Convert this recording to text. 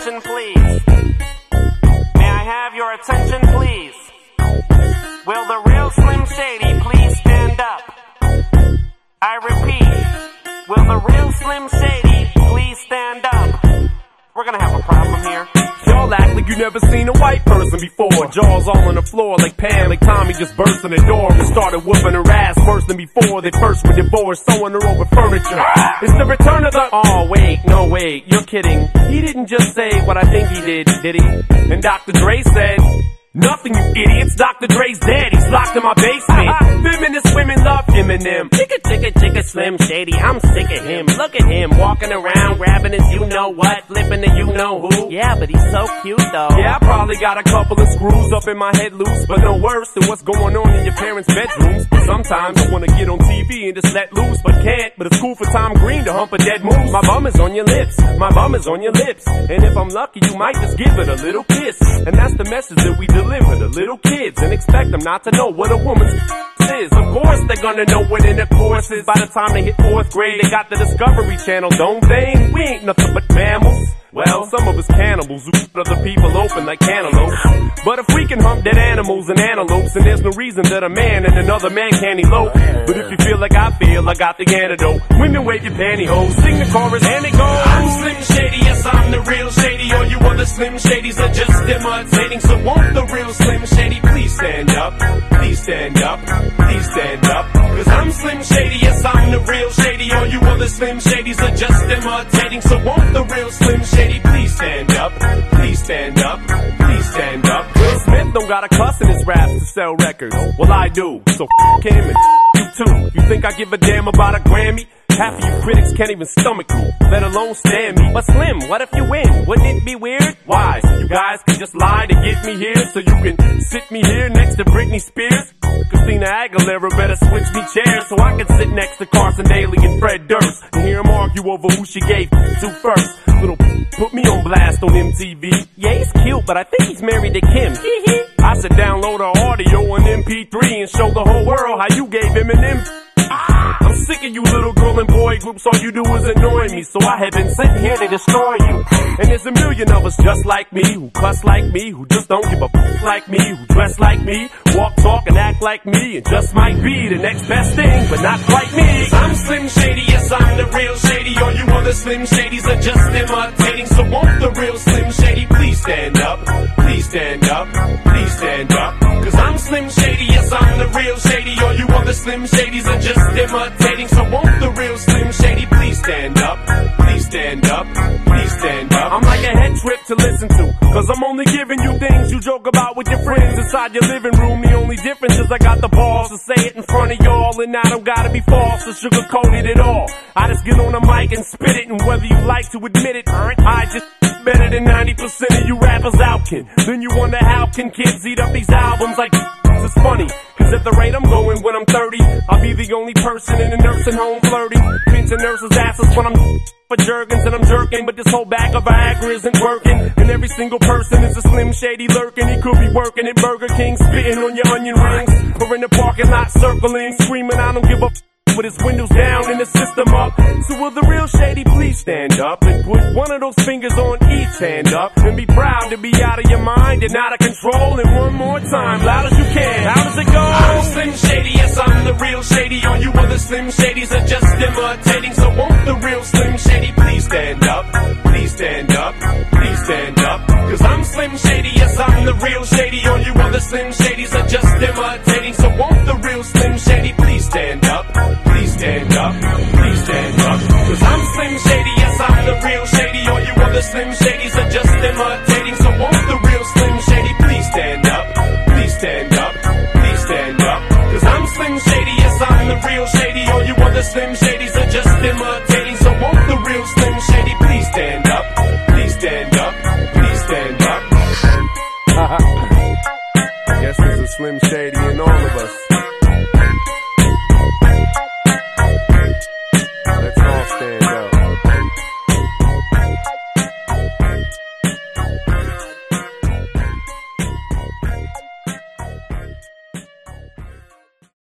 attention, please? May I have your attention, please? Will the real Slim Shady please stand up? I repeat, will the real Slim Shady please stand up? We're gonna have a problem here. Y'all act like you never seen a white person before. Jaws all on the floor like Pam, like Tommy just burst in the door and started whooping her ass worse than before. They first were divorced, sewing her over furniture. It's the return of the... Oh, wait, no, wait, you're kidding. He didn't just say what I think he did he? And Dr. Dre said... Nothing, you idiots. Dr. Dre's dead. He's locked in my basement. Feminist women love Eminem. Chicka, Slim Shady. I'm sick of him. Look at him walking around, grabbing his you-know-what, flipping the you-know-who. Yeah, but he's so cute, though. Yeah, I probably got a couple of screws up in my head loose, but no worse than what's going on in your parents' bedrooms. Sometimes I want to get on TV and just let loose, but can't. But it's cool for Tom Green to hump a dead moose. My bum is on your lips. My bum is on your lips. And if I'm lucky, you might just give it a little kiss. And that's the message that we deliver to little kids and expect them not to know what a woman's is. Of course they're gonna know what intercourse is. By the time they hit 4th grade, they got the Discovery Channel, don't they? We ain't nothing but mammals. Well, some of us cannibals who put other people open like cantaloupes. But if we can hump dead animals and antelopes, then there's no reason that a man and another man can't elope. But if you feel like I feel, I got the antidote. Women wave your pantyhose, sing the chorus, and it goes. I'm Slim Shady, yes I'm the real Shady. All you other Slim Shadys are just imitating. So won't the real Slim Shady please stand up? Please stand up, please stand up. Cause I'm Slim Shady, yes I'm the real Shady. All you other Slim Shadys are just imitating. So won't the real Slim Shady please stand up, please stand up, please stand up. Will Smith don't got a cuss in his raps to sell records. Well, I do, so f*** him and you too. You think I give a damn about a Grammy? Half of you critics can't even stomach me, let alone stand me. But Slim, what if you win? Wouldn't it be weird? Why? You guys can just lie to get me here, so you can sit me here next to Britney Spears. Christina Aguilera better switch me chairs so I can sit next to Carson Daly and Fred Durst and hear them argue over who she gave to first. Little put me on blast on MTV. Yeah, he's cute, but I think he's married to Kim. I should download her audio on MP3 and show the whole world how you gave Eminem. I'm sick of you little girl and boy groups, all you do is annoy me. So I have been sitting here to destroy you. And there's a million of us just like me, who cuss like me, who just don't give a f like me, who dress like me, walk, talk, and act like me, and just might be the next best thing, but not quite me. I'm Slim Shady, yes I'm the real Shady. All you other Slim Shadys are just imitating. So won't the real Slim Shady please stand up, please stand up, please stand up. Cause I'm Slim Shady, yes I'm the real Shady. All you other Slim Shadys are just imitating. So won't the real Slim Shady please stand up, please stand up, please stand up. I'm like a head trip to listen to, cause I'm only giving you things you joke about with your friends inside your living room. The only difference is I got the balls to say it in front of y'all, and I don't gotta be false or sugarcoat it at all. I just get on the mic and spit it, and whether you like to admit it, I just better than 90% of you rappers out, kid. Then you wonder how can kids eat up these albums like it's funny, cause at the rate I'm going when I'm 30, I'll be the only person in a nursing home flirting, pinching nurses' asses when I'm for Jergens and I'm jerking. But this whole bag of Viagra isn't working, and every single person is a Slim Shady lurking. He could be working at Burger King, spitting on your onion rings, or in the parking lot circling, screaming I don't give a with his windows down and the system up. So will the real Shady please stand up and put one of those fingers on each hand up and be proud to be out of your mind and out of control. And one more time, loud as you can. How does it go? I'm Slim Shady, yes I'm the real Shady. All you other Slim Shadys are just imitating. So won't the real Slim Shady please stand up, please stand up, please stand up. Cause I'm Slim Shady, yes I'm the real Shady. All you other Slim Shadys are just imitating. So won't the real Slim Shady please stand up, please stand up, please stand up. Cause I'm Slim Shady, yes I'm the real Shady. All you other Slim Shadys are just imitating. So won't the real Slim Shady please stand up, please stand up, please stand up. Cause I'm Slim Shady, yes I'm the real Shady.